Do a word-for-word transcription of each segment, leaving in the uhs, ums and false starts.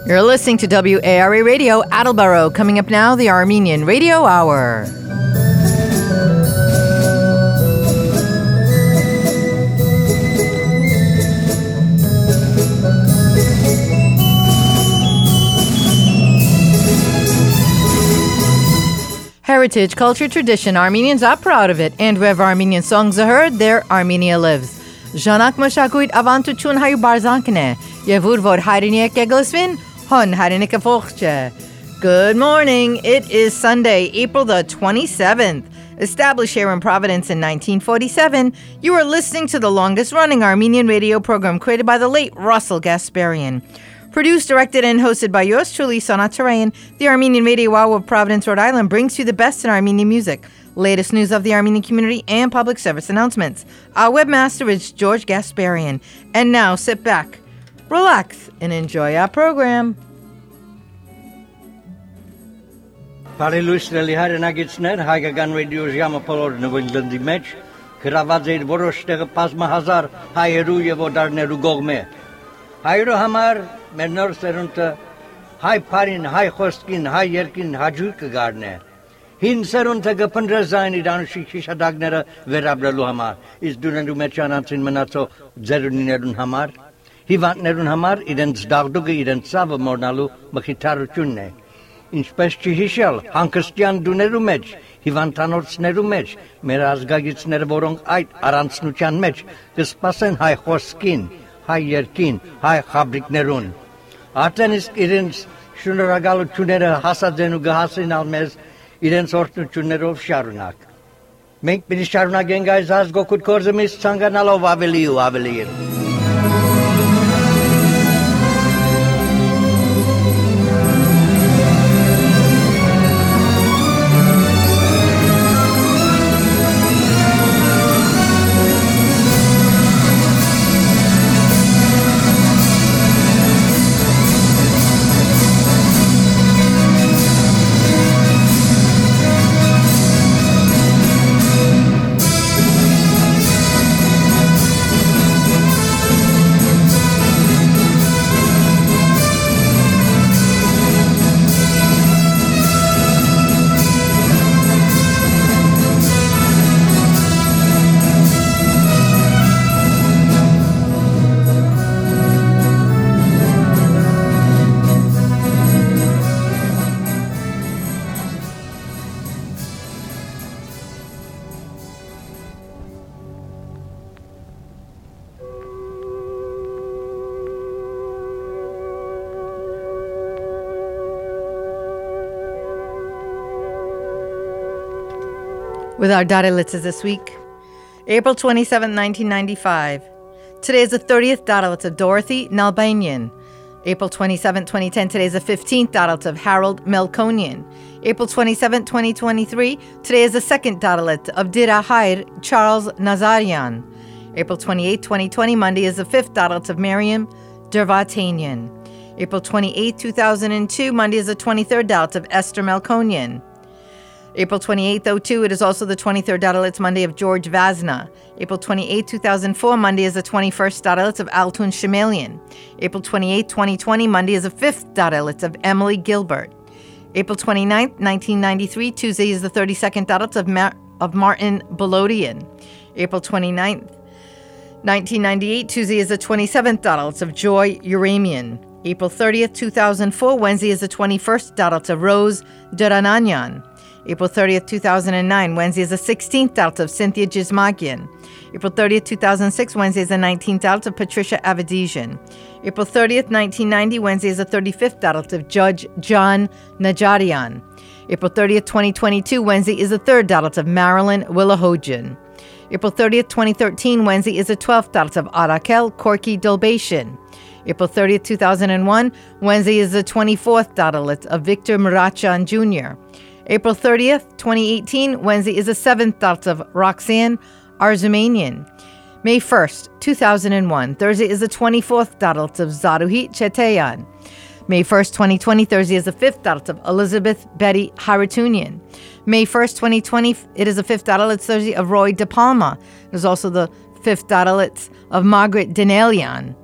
You're listening to W A R A Radio, Attleboro. Coming up now, the Armenian Radio Hour. Heritage, culture, tradition. Armenians are proud of it. And wherever Armenian songs are heard, there Armenia lives. Zhanak Mashakut Avantutun Hayu Barzankne. Yevur Vod Hairinek Eglisvin. Hon Hairinek Fochche. Good morning. It is Sunday, April the twenty-seventh. Established here in Providence in nineteen forty-seven, you are listening to the longest-running Armenian radio program created by the late Russell Gasparian. Produced, directed, and hosted by yours truly, Sanat Tarayan, the Armenian Radio Hour of Providence, Rhode Island brings you the best in Armenian music, latest news of the Armenian community, and public service announcements. Our webmaster is George Gasparian. And now, sit back, relax, and enjoy our program. Բարելույսների հայրենագիցներ հայկական ռադիո ժամը բոլոր նվիրդի մեջ գրաված էր որոշ տեղը բազմահազար հայերու եւ օտարներու կողմէ հայերու համար մեր նոր սերունդը հայ բարին հայ խոսքին հայ երկին հաջող կգարնե հին սերունդը կփնտրե զայն իրանուշի քիշադակները վերաբրելու համար իսկ դուրնու մեջ անցին մնացող ձերունիներուն համար հիվանդներուն համար իրենց դաղդուկը իրենց ցավը մորնալու մխիթարությունն է Ինչպես չհիշել հանգստյան դուներու մեջ, հիվանդանոցներու մեջ, մեր ազգագիցները, որոնք այդ առանցնության մեջ կսպասեն հայ խոսքին, հայ երկին, հայ խաբրիկներուն։ Արդեն իսկ իրենց շնորհակալությունները հասած են ու կհասնեն մեզ իրենց օրհնություններով շարունակ։ Մենք պիտի շարունակենք այս ազգօգուտ գործը մեզ ցանկանալով ավելի ու ավելի։ With our Darelitzes this week, April twenty-seventh, nineteen ninety-five. Today is the thirtieth Darelit of Dorothy Nalbanian. April twenty-seventh, twenty ten. Today is the fifteenth Darelit of Harold Melkonian. April twenty-seventh, twenty twenty-three. Today is the second Darelit of Dira Hair Charles Nazarian. April twenty-eighth, twenty twenty. Monday is the fifth Darelit of Miriam Dervatanian. April twenty-eighth, two thousand two. Monday is the twenty-third Darelit of Esther Melkonian. April twenty-eighth, oh two, it is also the twenty-third Darelit Monday of George Vazna. April twenty-eighth, two thousand four, Monday is the twenty-first Darelit of Altun Shemalian. April twenty-eighth, twenty twenty, Monday is the fifth Darelit of Emily Gilbert. April twenty-ninth, nineteen ninety-three, Tuesday is the thirty-second Darelit of, Mar- of Martin Bolodian. April twenty-ninth, nineteen ninety-eight, Tuesday is the twenty-seventh Darelit of Joy Uramian. April thirtieth, two thousand four, Wednesday is the twenty-first Darelit of Rose Durananyan. April thirtieth, two thousand nine, Wednesday is the sixteenth Darelit of Cynthia Gizmagian. April thirtieth, two thousand six, Wednesday is the nineteenth Darelit of Patricia Avedizian. April thirtieth, nineteen ninety, Wednesday is the thirty-fifth Darelit of Judge John Najarian. April thirtieth, twenty twenty-two, Wednesday is the third Darelit of Marilyn Willahojian. April thirtieth, twenty thirteen, Wednesday is the twelfth Darelit of Arakel Corky Dolbatian. April thirtieth, two thousand one, Wednesday is the twenty-fourth Darelit of Victor Murachan Junior April thirtieth, twenty eighteen, Wednesday is the seventh Darelit of Roxanne Arzumanian. May first, two thousand one, Thursday is the twenty-fourth Darelit of Zaruhi Cheteyan. May first, twenty twenty, Thursday is the fifth Darelit of Elizabeth Betty Haritunian. May first, twenty twenty, it is the fifth Darelit Thursday of Roy De Palma. There's also the fifth Darelit of Margaret Denelian.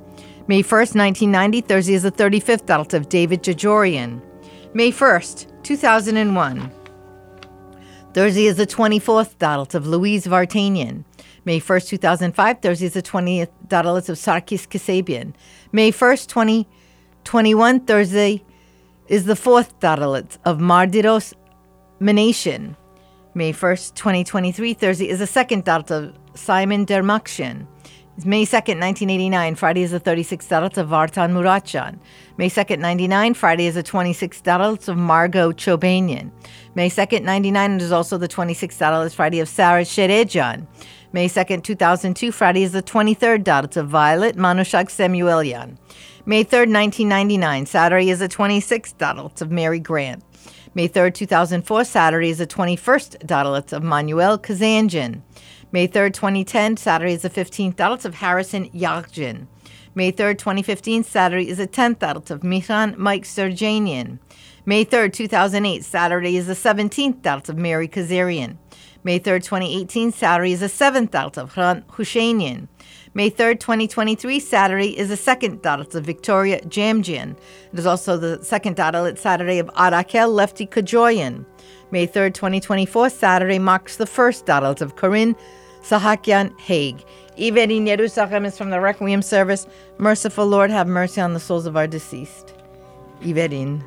May first, nineteen ninety, Thursday is the thirty-fifth dalit of David Jajorian. May first, two thousand one. Thursday is the twenty-fourth dalit of Louise Vartanian. May first, two thousand five, Thursday is the twentieth dalit of Sarkis Kasabian. May first, twenty twenty-one, Thursday is the fourth dalit of Mardiros Menashin. May first, twenty twenty-three, Thursday is the second dalit of Simon Dermakshin. May second, nineteen eighty-nine, Friday is the thirty-sixth dalit of Vartan Muratjan. May second, ninety-nine, Friday is the twenty-sixth dalit of Margot Chobanian. May second, ninety-nine, it is also the twenty-sixth dalit Friday of Sarah Sherejan. May second, two thousand two, Friday is the twenty-third dalit of Violet Manushak Samuelian. May third, nineteen ninety-nine, Saturday is the twenty-sixth dalit of Mary Grant. May third, two thousand four, Saturday is the twenty-first dalit of Manuel Kazanjian. May third, twenty ten, Saturday is the fifteenth dalit of Harrison Yaghin. May third, twenty fifteen, Saturday is the tenth dalit of Mihran Mike Serjanian. May third, two thousand eight, Saturday is the seventeenth dalit of Mary Kazarian. May third, twenty eighteen, Saturday is the seventh dalit of Hrant Hushainian. May third, twenty twenty-three, Saturday is the second dalit of Victoria Jamjian. It is also the second dalit Saturday of Arakel Lefty Kajoyan. May third, twenty twenty-four, Saturday marks the first dalit of Corinne Sahakyan Haig. Iverin Yerusachem is from the Requiem service. Merciful Lord, have mercy on the souls of our deceased. Iverin.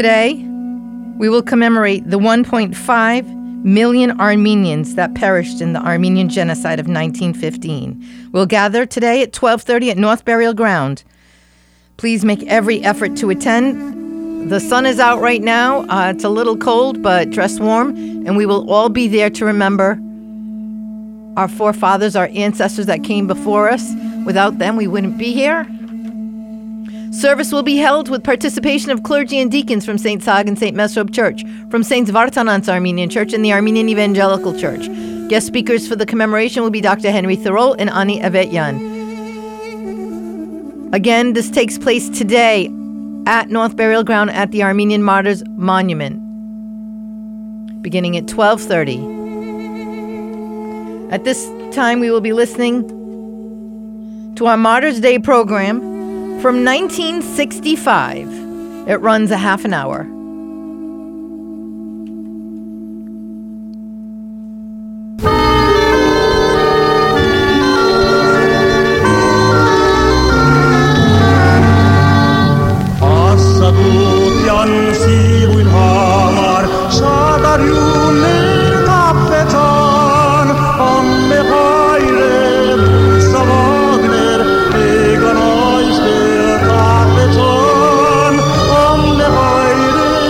Today, we will commemorate the one point five million Armenians that perished in the Armenian genocide of nineteen fifteen. We'll gather today at twelve thirty at North Burial Ground. Please make every effort to attend. The sun is out right now. Uh, it's a little cold, but dress warm, and we will all be there to remember our forefathers, our ancestors that came before us. Without them, we wouldn't be here. Service will be held with participation of clergy and deacons from Saint Sag and Saint Mesrob Church, from Saints Vartanants Armenian Church and the Armenian Evangelical Church. Guest speakers for the commemoration will be Doctor Henry Thoreau and Ani Avetyan. Again, this takes place today at North Burial Ground at the Armenian Martyrs Monument, beginning at twelve thirty. At this time, we will be listening to our Martyrs Day program from nineteen sixty-five. It runs a half an hour. Om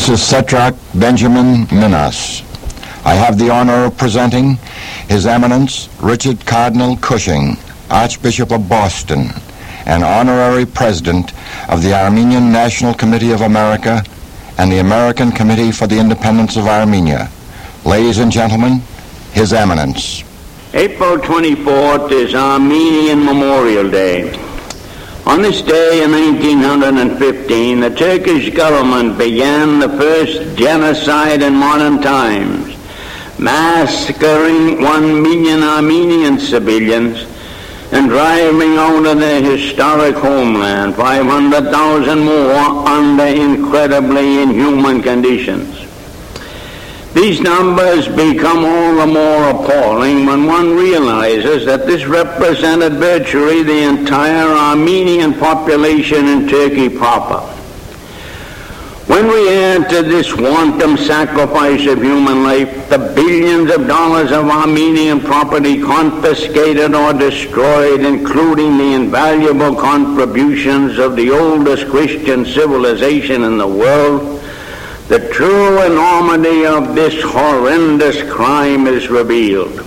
Missus Setrak Benjamin Minas. I have the honor of presenting His Eminence Richard Cardinal Cushing, Archbishop of Boston, and Honorary President of the Armenian National Committee of America and the American Committee for the Independence of Armenia. Ladies and gentlemen, His Eminence. April twenty-fourth is Armenian Memorial Day. On this day in nineteen fifteen, the Turkish government began the first genocide in modern times, massacring one million Armenian civilians and driving out of their historic homeland five hundred thousand more under incredibly inhuman conditions. These numbers become all the more appalling when one realizes that this represented virtually the entire Armenian population in Turkey proper. When we add to this wanton sacrifice of human life the billions of dollars of Armenian property confiscated or destroyed, including the invaluable contributions of the oldest Christian civilization in the world, the true enormity of this horrendous crime is revealed.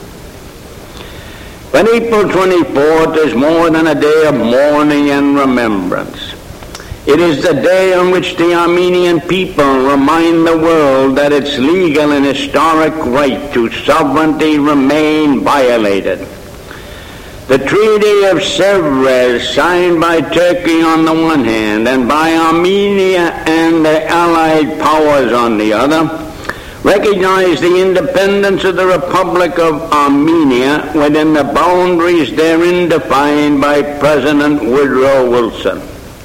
But April twenty-fourth is more than a day of mourning and remembrance. It is the day on which the Armenian people remind the world that its legal and historic right to sovereignty remain violated. The Treaty of Sèvres, signed by Turkey on the one hand and by Armenia and the Allied powers on the other, recognized the independence of the Republic of Armenia within the boundaries therein defined by President Woodrow Wilson.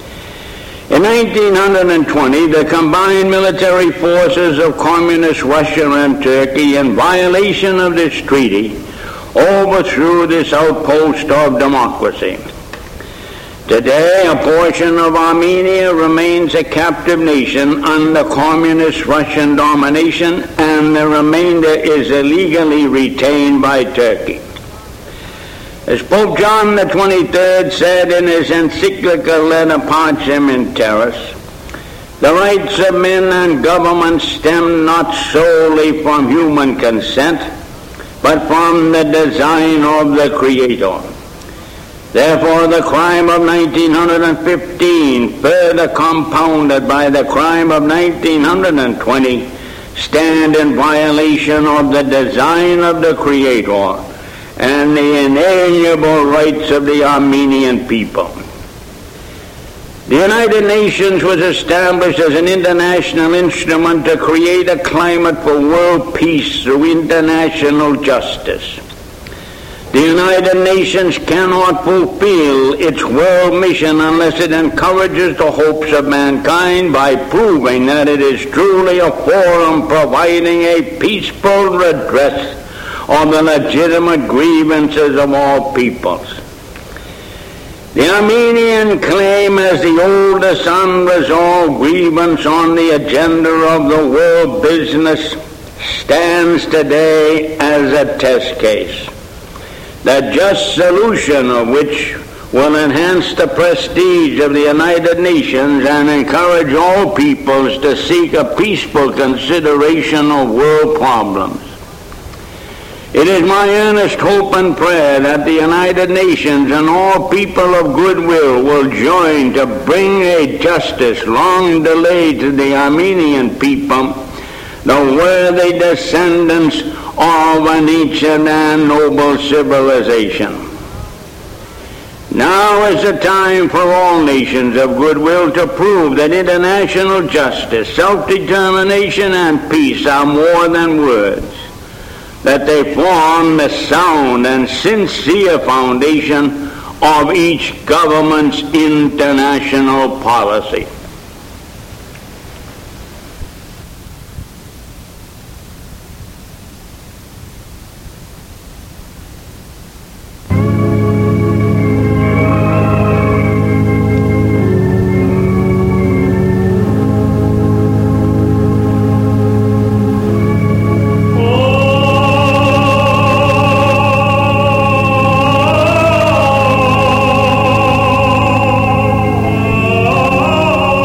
In nineteen twenty, the combined military forces of Communist Russia and Turkey, in violation of this treaty, overthrew this outpost of democracy. Today, a portion of Armenia remains a captive nation under Communist Russian domination, and the remainder is illegally retained by Turkey. As Pope John the twenty-third said in his encyclical Letter Pacem in Terris, the rights of men and governments stem not solely from human consent, but from the design of the Creator. Therefore, the crime of nineteen fifteen, further compounded by the crime of nineteen twenty, stand in violation of the design of the Creator and the inalienable rights of the Armenian people. The United Nations was established as an international instrument to create a climate for world peace through international justice. The United Nations cannot fulfill its world mission unless it encourages the hopes of mankind by proving that it is truly a forum providing a peaceful redress of the legitimate grievances of all peoples. The Armenian claim as the oldest unresolved grievance on the agenda of the world business stands today as a test case, the just solution of which will enhance the prestige of the United Nations and encourage all peoples to seek a peaceful consideration of world problems. It is my earnest hope and prayer that the United Nations and all people of goodwill will join to bring a justice long delayed to the Armenian people, the worthy descendants of an ancient and noble civilization. Now is the time for all nations of goodwill to prove that international justice, self-determination, and peace are more than words, that they form the sound and sincere foundation of each government's international policy. Oh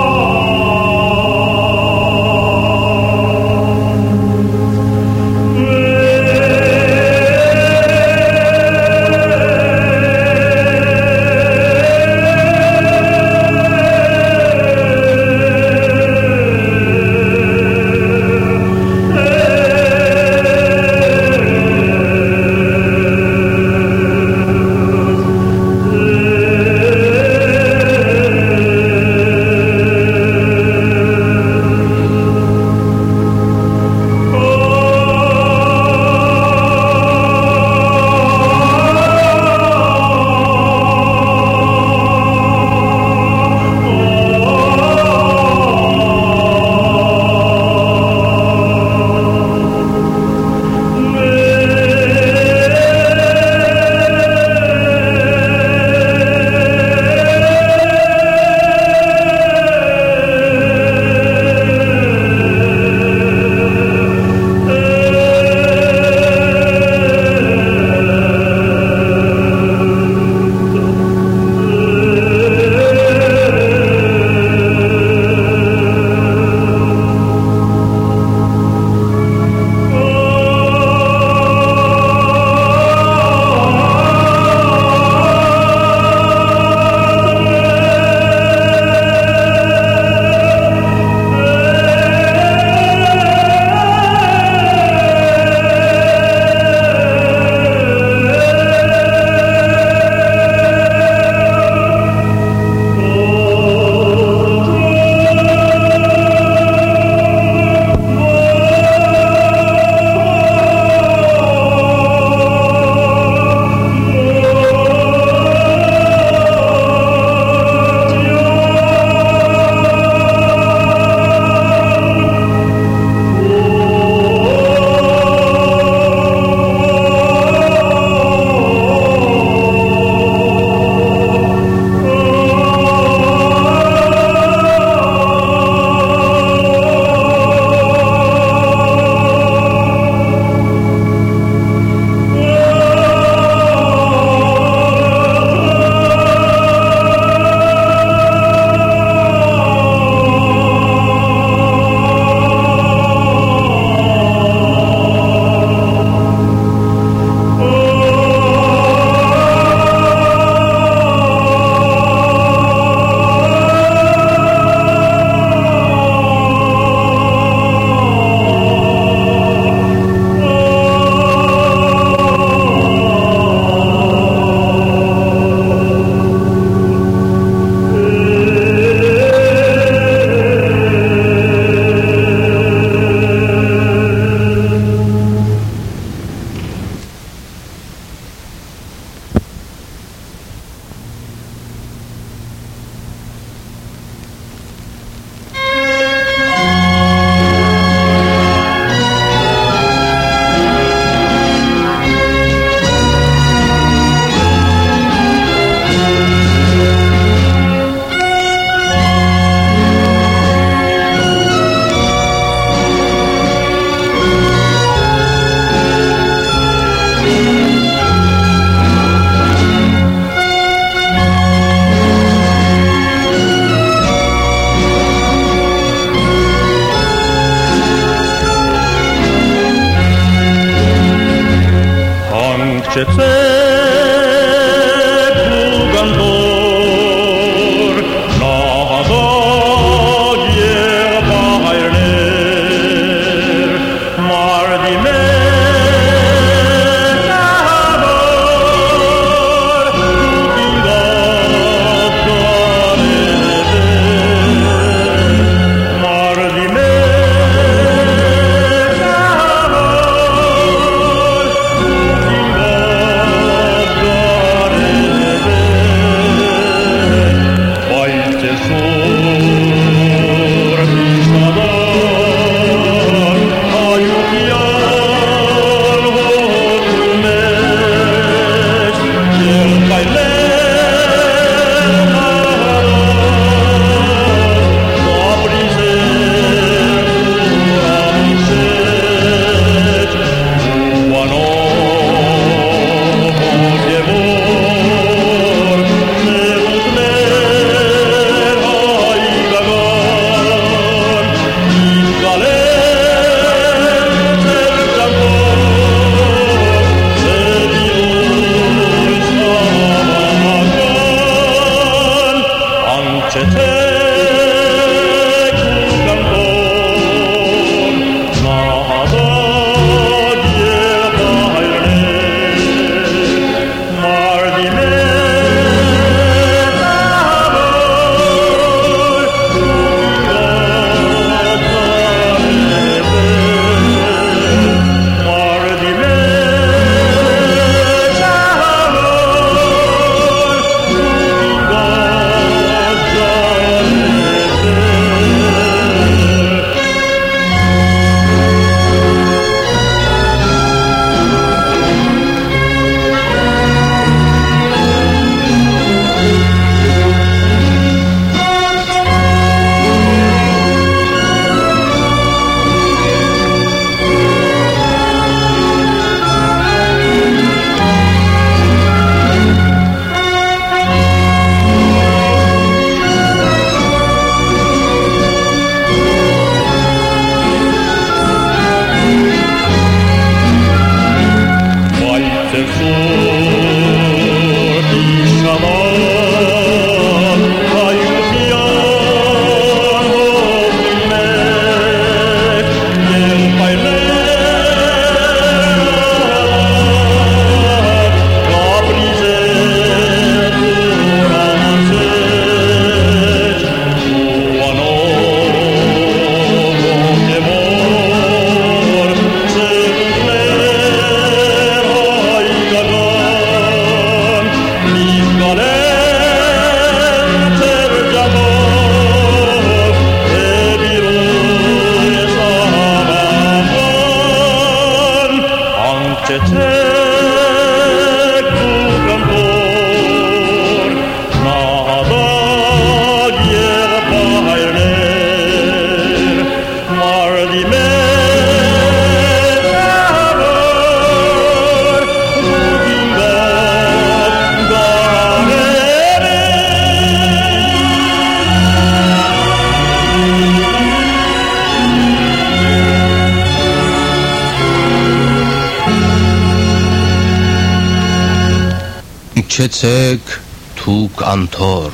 Իջեցեք թուք անթոր,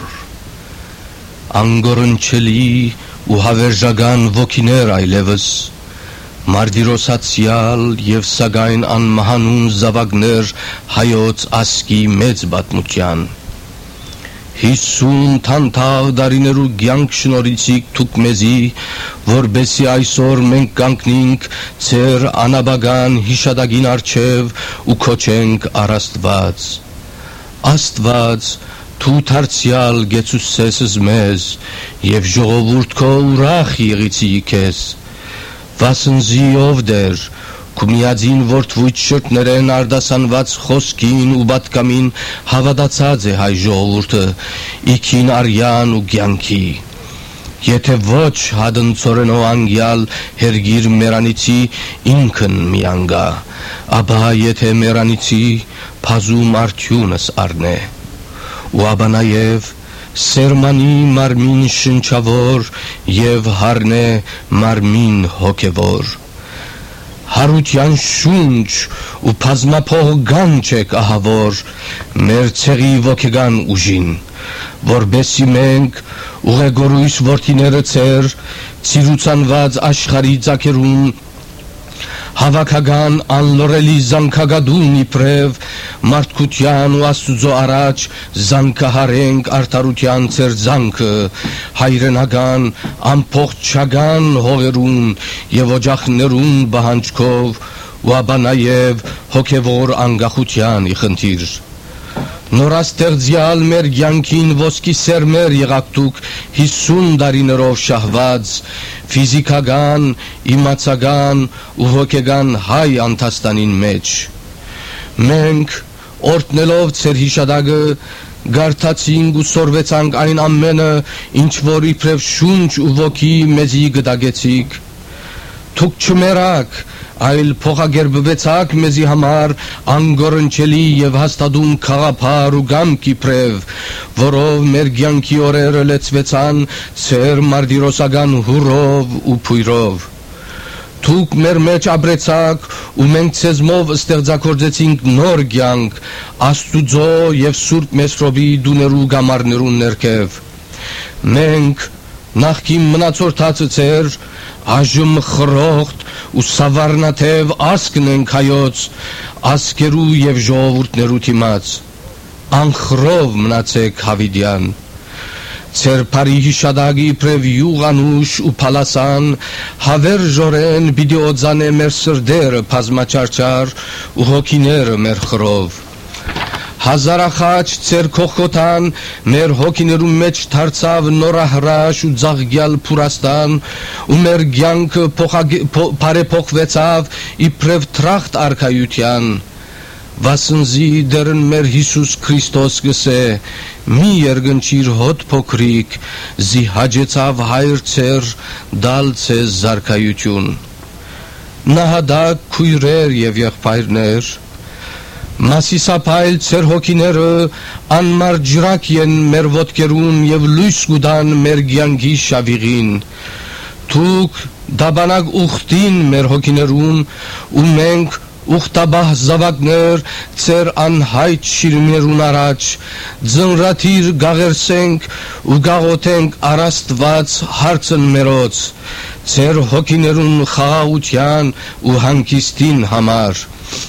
անգորնչելի ու հավերժական ոգիներ այլևս, մարդիրոսացյալ և սակայն անմահանուն զավակներ հայոց ասկի մեծ պատմության։ Հիսուն թանթաղ դարիներու կյանք շնորհիցիք թուք մեզի, որբեսի այսօր մենք կանգնենք ձեր անաբական հիշատակին առջև ու քոչենք առ Աստված։ Աստված, դու դարձյալ գեցուսես մեզ և ժողովուրդ քո ուրախ եղիցի քեզ, վասնզի ով դեր, քու միածին որդվույթ շրտներեն արդասանված խոսքին ու պատկամին հավատացած է հայ ժողովուրդը, իքին արյան ու կյանքի։ Եթե ոչ հադնցորենով անգյալ հերգիր մերանիցի ինքն միանգա, ապա եթե մերանիցի փազում արդյունս առնե, ու ապա նաև սերմանի մարմին շնչավոր և հարնե մարմին հոգևոր։ հարության շունչ ու բազմափող գանչ եք ահավոր մեր ցեղի ոգեգան ուժին, որբեսի մենք ուղեգորույս որդիները ցեր ցիրուցանված աշխարհի ցակերուն հավաքական անլորելի զանքագադուն իբրև մարդկության ու Աստուծո առաջ զանքահարենք արդարության ծեր զանքը հայրենական ամփոխչական հողերուն եւ օջախներուն բանջկով ու ապա նաեւ հոգեվոր անկախության իխնդիր նորաստեղծյալ մեր կյանքին ոսկի սերմեր եղաք դուք հիսուն տարիներով շահված ֆիզիկական, իմացական ու հոգեգան հայ անթաստանին մեջ մենք օրտնելով ծեր հիշադակը գարթացինք ու սորվեցանք այն ամենը ինչ որ իբրև շունչ ու ոգի մեզի գտագեցիք դուք չմերաք այլ փոխագերբվեցաք մեզի համար անգորնչելի եւ հաստատուն խաղապար ու գամք իբրև, որով մեր կյանքի օրերը լեցվեցան ծեր մարտիրոսական հուրով ու փույրով։ Դուք մեր մեջ ապրեցաք ու մենք ցեզմով ստեղծագործեցինք նոր կյանք Աստուծո եւ Սուրբ Մեսրոպի դուներու գամարներուն ներքև։ Մենք նախքին մնացորդածը ծեր Այժմ խրոխտ ու սավառնաթև ասկն ենք հայոց ասկերու եւ ժողովուրդներու թիմաց անխրով մնացեք հավիդյան ծեր բարի հիշադակի իբրև յուղանուշ ու փալասան հավերժորեն պիտի օծանե մեր սրդերը բազմաչարչար ու հոգիները մեր խրով Հազարախաչ ծեր քոխոթան մեր հոգիներու մեջ դարձավ նորահրաշ ու ծաղկյալ փուրաստան ու մեր կյանքը բարեփոխվեցավ իբրև տրախտ արքայության վասնզի դերն մեր Հիսուս Քրիստոս գսե մի երգնչիր հոտ փոքրիկ զի հաջեցավ հայր ծեր դալ ցեզ զարքայություն նահադակ քույրեր եւ եղբայրներ Մասիսապայլ ծեր հոգիները անմարջրակ են մեր ոտքերուն եւ լույս գուդան մեր կյանքի շավիղին Դուք դաբանակ ուխտին մեր հոգիներուն ու մենք ուխտաբահ զավակներ ծեր անհայտ շիրմերուն առաջ ձնրաթիր գաղերսենք ու գաղոթենք առաստված հարցն մերոց ծեր հոգիներուն խաղաղության ու հանգիստին համար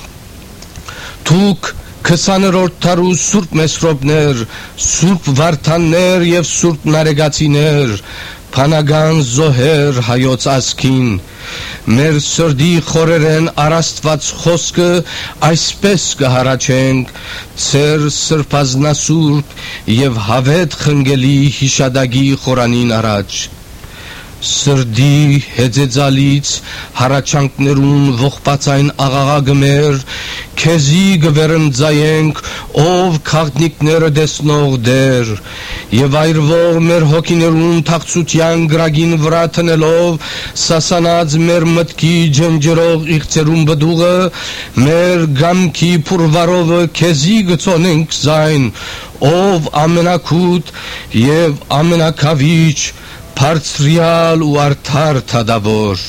Դուք քսաներորդ դարու Սուրբ Մեսրոպներ, Սուրբ Վարդաններ եւ Սուրբ Նարեգացիներ, Փանագան զոհեր հայոց ասքին, մեր սրդի խորերեն առաստված խոսքը այսպես կհարաչենք, ծեր սրբազնասուրբ եւ հավետ խնգելի հիշադակի խորանին առաջ Սրդի հեծեծալից հարաչանքներուն ողբացային աղաղագմեր քեզի գվերնձայենք ով քաղտնիկները դեսնող դեր եւ այրվող մեր հոգիներուն թաղծության գրագին վրա տնելով սասանած մեր մտքի ջնջրող իղծերուն բդուղը մեր գամքի փուրվարովը քեզի գցոնենք զայն ով ամենակուտ եւ ամենակավիճ Բարձրյալ ու արդար թադավոր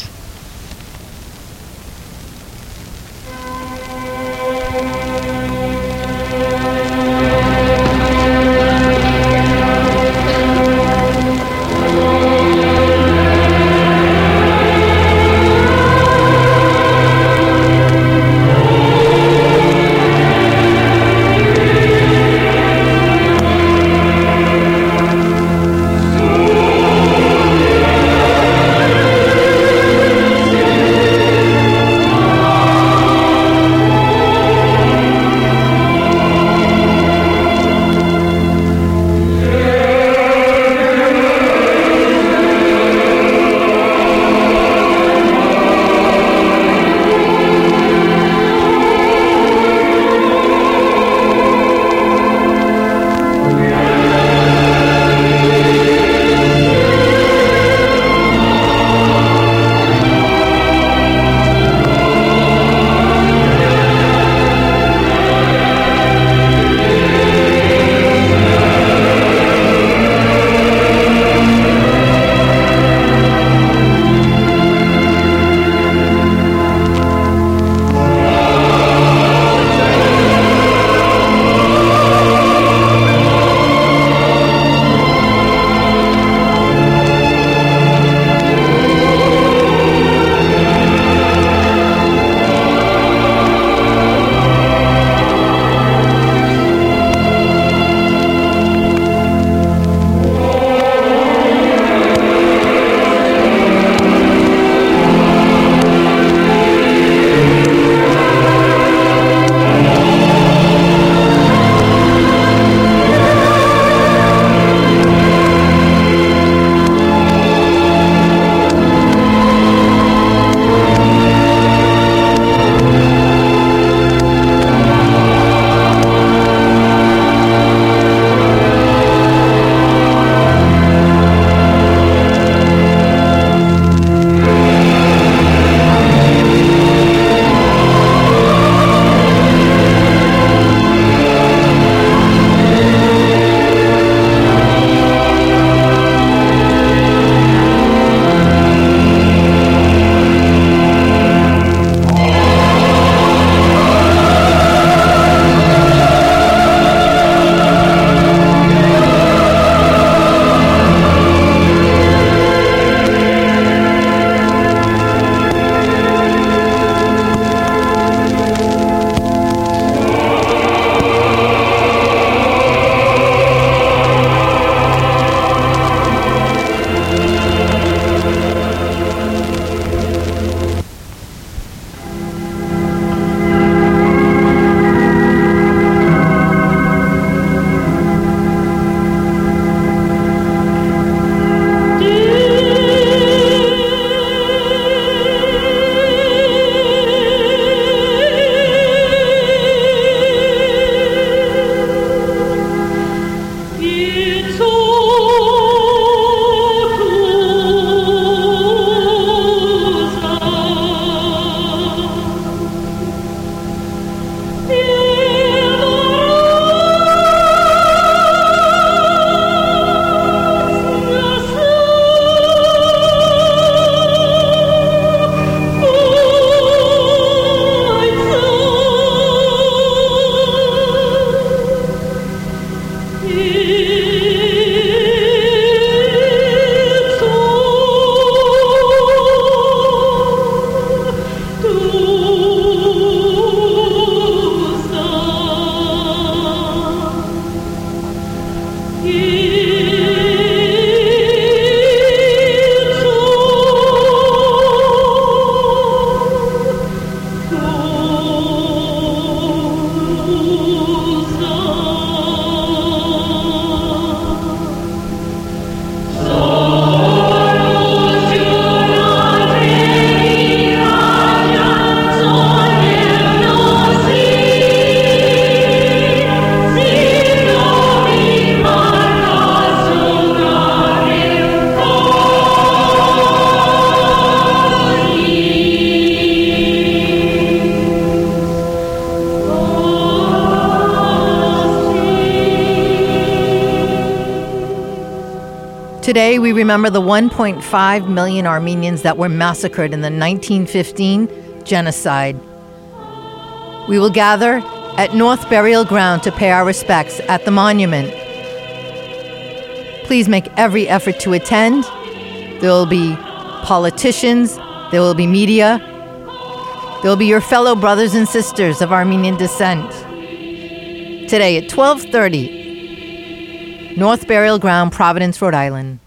Today, we remember the one point five million Armenians that were massacred in the nineteen fifteen genocide. We will gather at North Burial Ground to pay our respects at the monument. Please make every effort to attend. There will be politicians, there will be media, there will be your fellow brothers and sisters of Armenian descent. Today at twelve thirty, North Burial Ground, Providence, Rhode Island.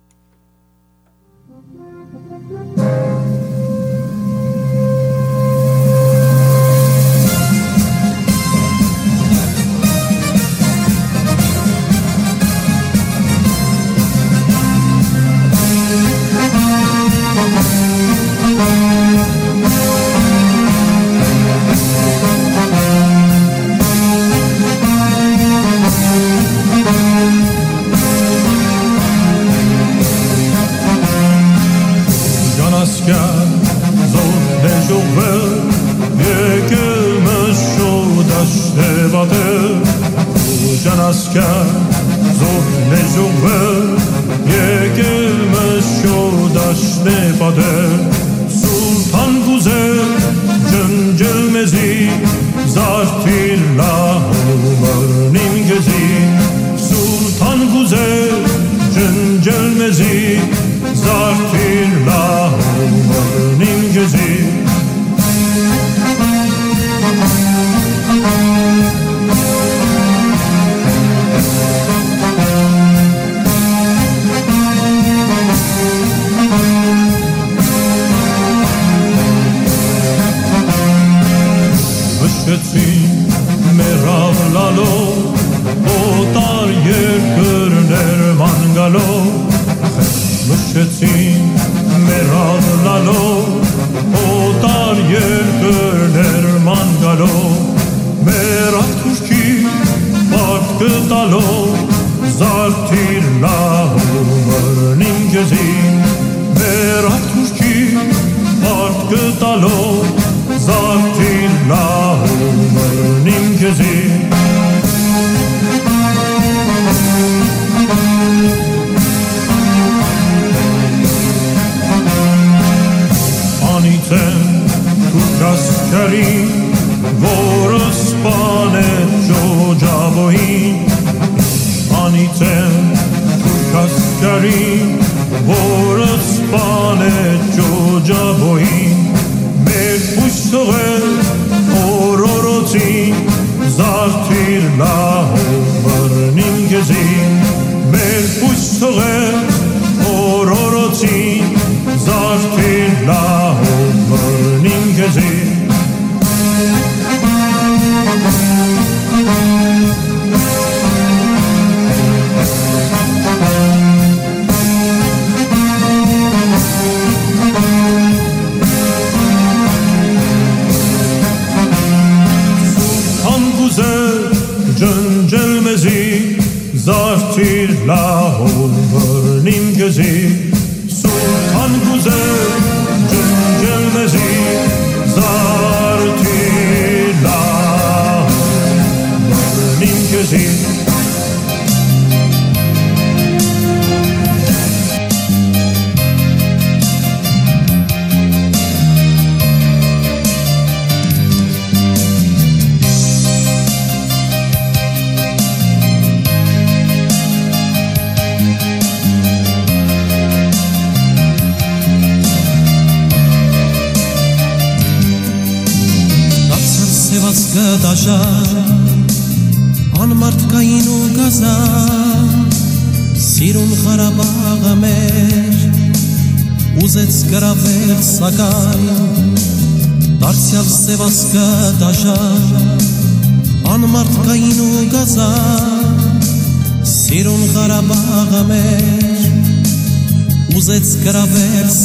Գրավել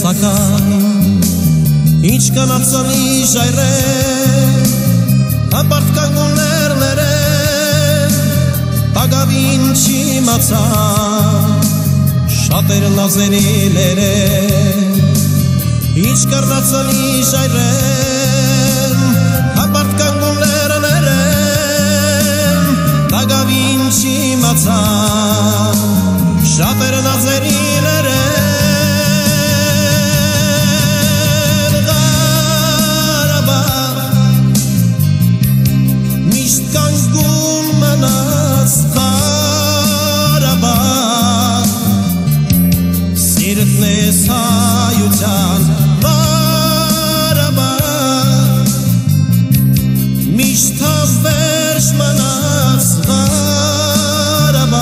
սակայն ինչ կանացանի ժայռեր հապարտ կանգուններներ են տագավին չիմացա շատեր լազերիներ են ինչ կանացանի ժայռեր հապարտ կանգուններներ են տագավին չիմացա շատեր լազերիներ սայության վարաբա միշտ հավերժ մնաց վարաբա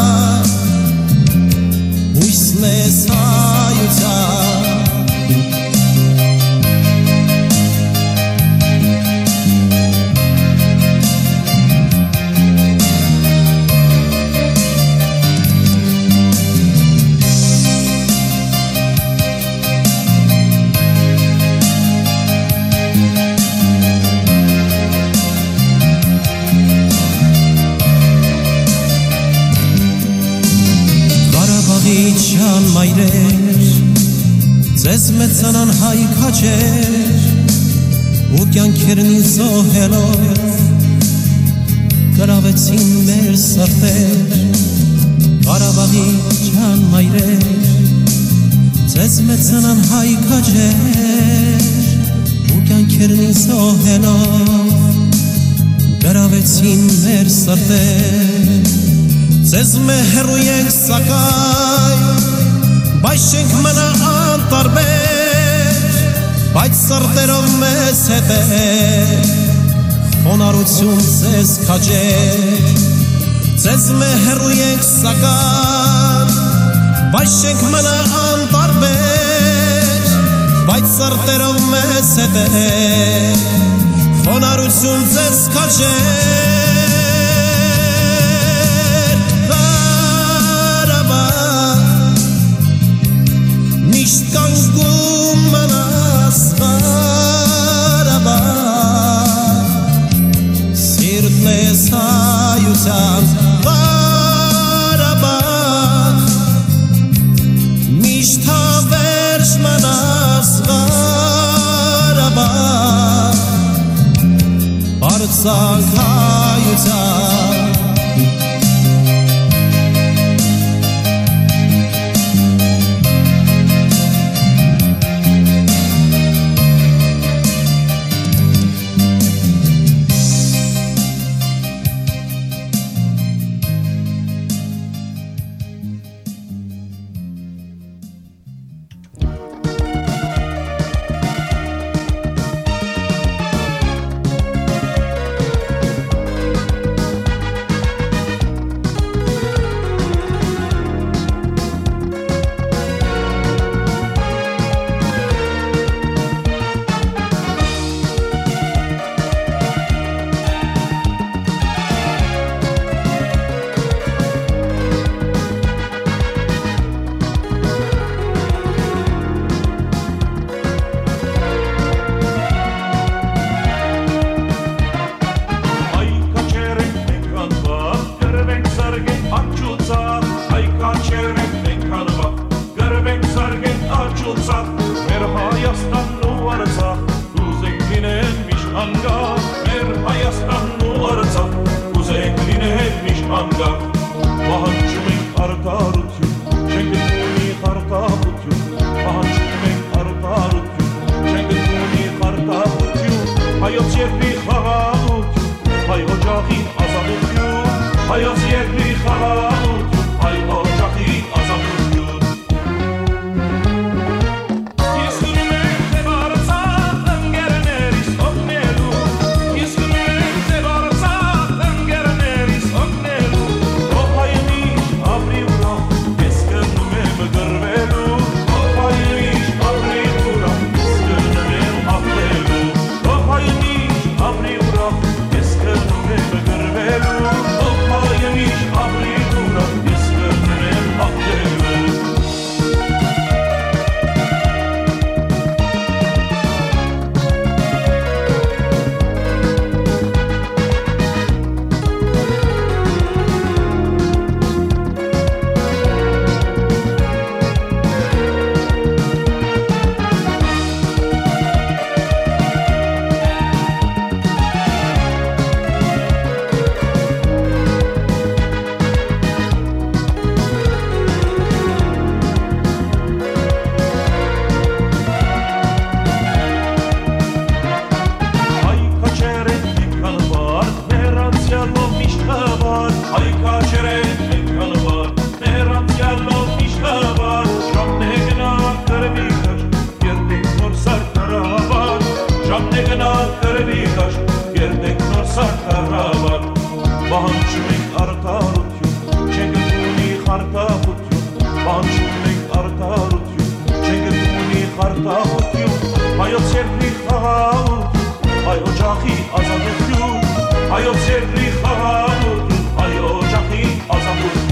հույսն է սայության Չան մայրեր ձեզ մեծանան հայ քաջեր ու կյանքերնի զոհելով գրավեցին մեր սրտեր Ղարաբաղի ջան մայրեր ձեզ մեծանան հայ քաջեր ու կյանքերնի զոհելով գրավեցին մեր սրտեր Ձեզ մե հեռու ենք սակայն, բայց չենք մնա անտարբեր, բայց սրտերով մեզ հետ է, խոնարհություն ձեզ քաջեր, ձեզ մե հեռու ենք սակայն, բայց չենք մնա անտարբեր, բայց սրտերով մեզ հետ է, խոնարհություն ձեզ քաջեր Միշտ կանգում մնաս վարաբա Սիրտն է սայության վարաբա Միշտ հավերժ մնաս վարաբա Բարձակ հայության Abri ura, es que no me begervelu, oh, Բանջում ենք արդարություն, չենք գտնի խարդախություն, բանջում ենք արդարություն, չենք գտնի խարդախություն, հայոց երկրի խաղաղություն, հայ օջախի ազատություն, հայոց երկրի խաղաղություն, հայ օջախի ազատություն։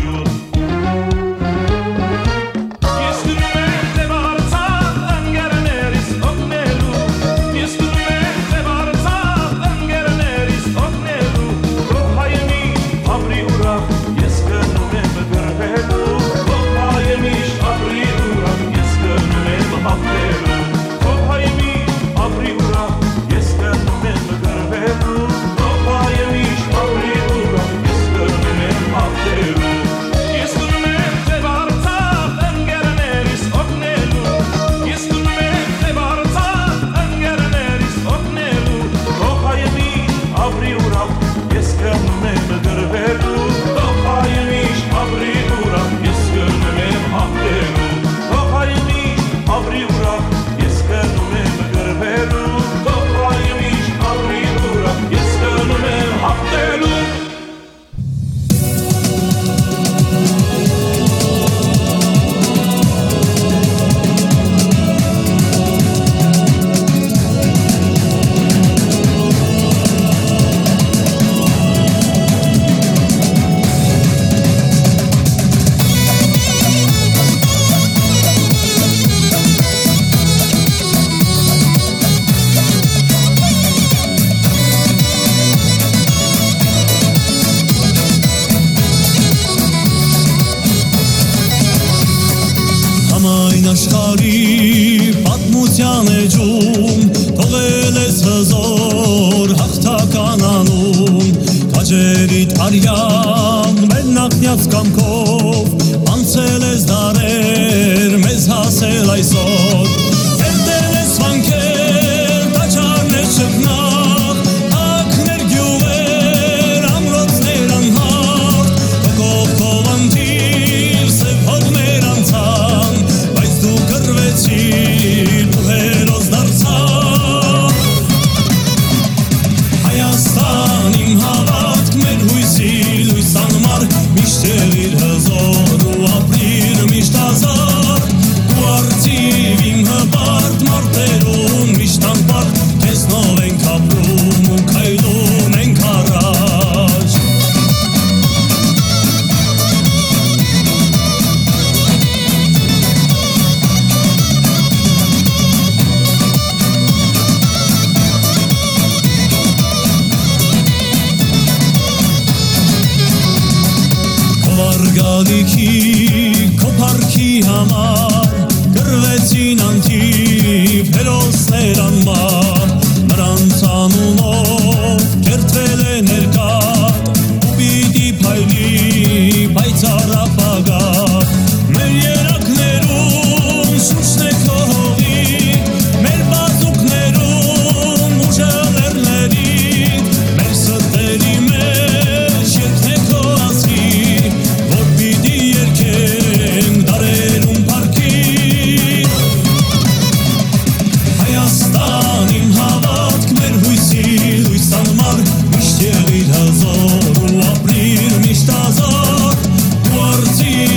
Աշխարհի պատմության էջում թողել ես հզոր հաղթական անուն քաջերիդ արյան մեր նախնյաց կամքով անցել ես դարեր մեզ հասել այսօր երդել ես վանքեր տաճարներ շքնաղ ակներ գյուղեր ամրոցներ անհարթ քով քով անտիր սև հողներ անցան դու հերոս դարձավ Հայաստան իմ հավատք մեր հույսի լույս անմար միշտ եղիր հզոր ու ապրիր միշտ ազատ դու արծիվ իմ հպարտ մարտերում միշտ անպարտ քեզնով ենք ապրում ու քայլում ենք առաջ Գալիքի քո փառքի համար գրվեցին անթիվ հերոսներ անմար նրանց անունով կերտվել է ներկատ ու պիտի փայլի պայծառ ապագա մեր երակներում շուրջն է քո հողիկ մեր բազուկներում ուժը լեռներիդ մեր սրտերի մեջ երգն է քո ազգի Հայաստան իմ հավատք մեր հույսի լույս անմար միշտ եղիր հզոր ու ապրիր միշտ ազատ դու արծիվ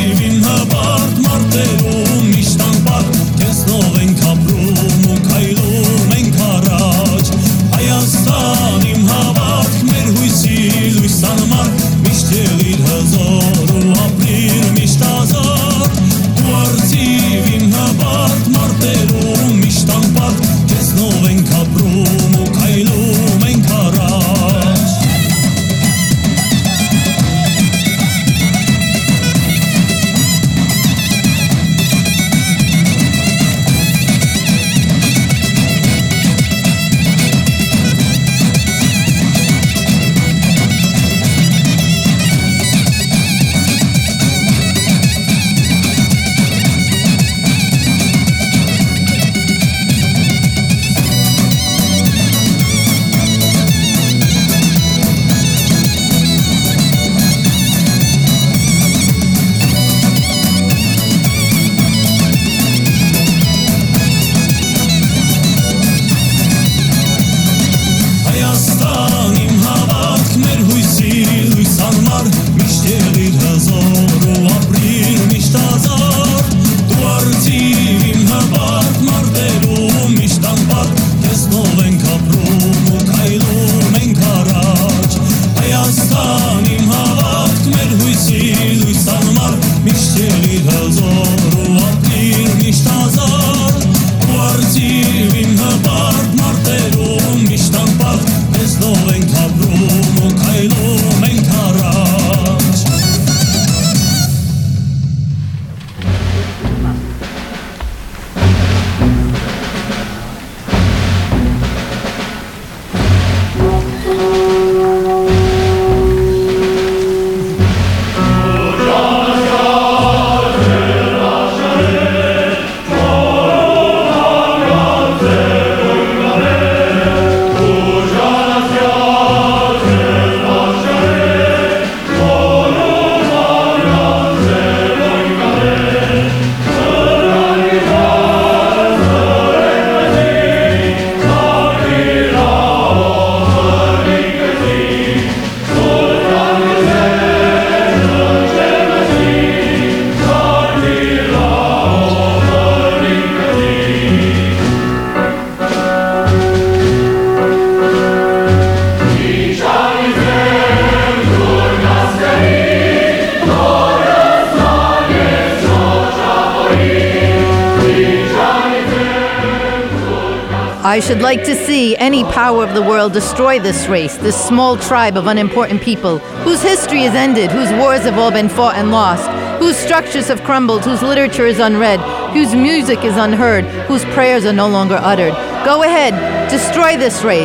I should like to see any power of the world destroy this race, this small tribe of unimportant people, whose history is ended, whose wars have all been fought and lost, whose structures have crumbled, whose literature is unread, whose music is unheard, whose prayers are no longer uttered. Go ahead, destroy this race.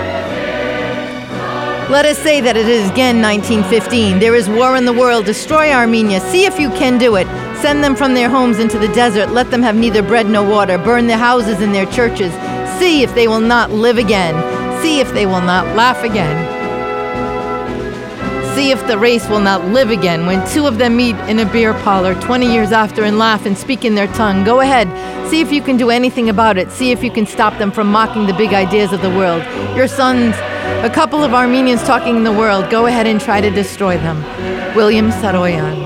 Let us say that it is again nineteen fifteen. There is war in the world. Destroy Armenia. See if you can do it. Send them from their homes into the desert. Let them have neither bread nor water. Burn their houses and their churches. See if they will not live again. See if they will not laugh again. See if the race will not live again when two of them meet in a beer parlor twenty years after and laugh and speak in their tongue. Go ahead. See if you can do anything about it. See if you can stop them from mocking the big ideas of the world. Your sons, a couple of Armenians talking in the world. Go ahead and try to destroy them. William Saroyan.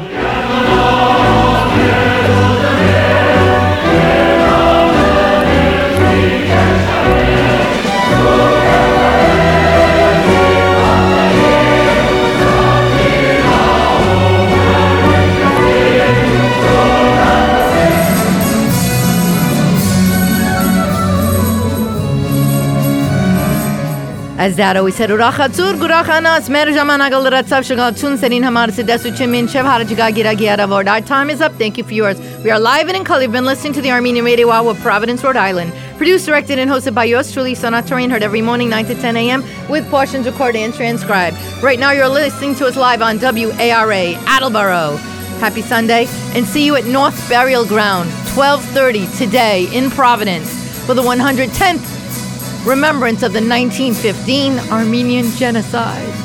As that always said, Urachatzur, Gurachanas, Merjamanagalratsav Shagalchun, Serin Hamar Sidesuchimin, Chev Harajagagira. Our time is up. Thank you for yours. We are live and in color. You've been listening to the Armenian Radio Hour of Providence, Rhode Island. Produced, directed, and hosted by yours truly, Sonatorian, heard every morning, nine to ten a.m., with portions recorded and transcribed. Right now, you're listening to us live on W A R A, Attleboro. Happy Sunday, and see you at North Burial Ground, twelve thirty today in Providence, for the one hundred tenth remembrance of the nineteen fifteen Armenian Genocide.